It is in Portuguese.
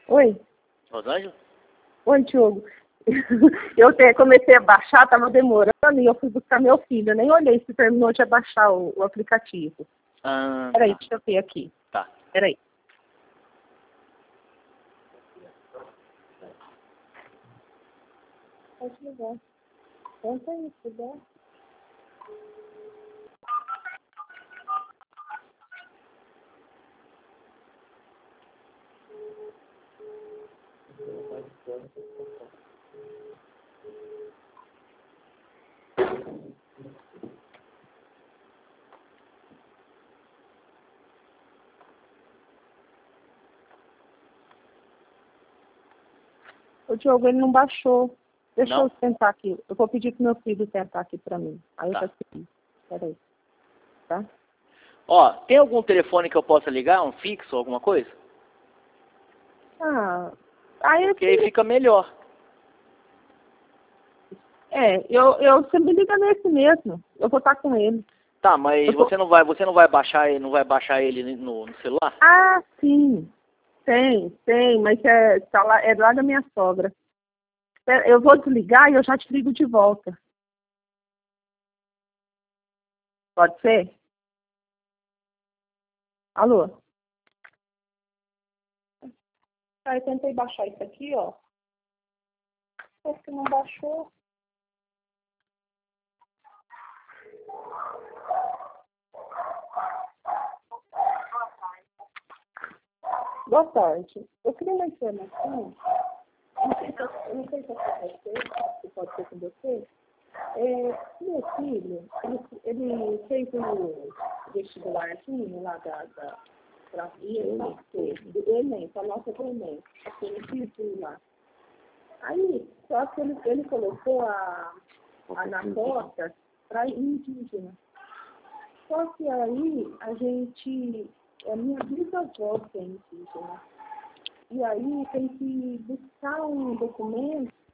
Oi? Rosângela? Oi, Diogo. Comecei a baixar, tava demorando e eu fui buscar meu filho. Eu nem olhei se terminou de abaixar o aplicativo. Peraí, Tá. deixa eu ver aqui. Tá. Peraí. Pode ligar. Conta aí, se der. O Diogo, ele não baixou. Deixa eu sentar aqui. Eu vou pedir pro meu filho sentar aqui pra mim. Aí eu já segui. Peraí. Tá? Ó, tem algum telefone que eu possa ligar? Um fixo, alguma coisa? Aí porque aí fica melhor. Você me liga nesse mesmo. Eu vou estar com ele. Tá, mas você não vai baixar ele no celular? Ah, sim. Tem, mas é lá da minha sogra. Eu vou desligar e eu já te ligo de volta. Pode ser? Alô? Eu tentei baixar isso aqui, ó. Parece que não baixou. Boa tarde. Eu queria uma informação. Eu não sei se pode ser com você. Meu filho, ele fez o vestibularzinho lá do Enem, para a nossa do Enem. Ele fez lá. Aí, só que ele colocou na nota para indígena. Só que aí a minha bisavó é indígena. E aí tem que buscar um documento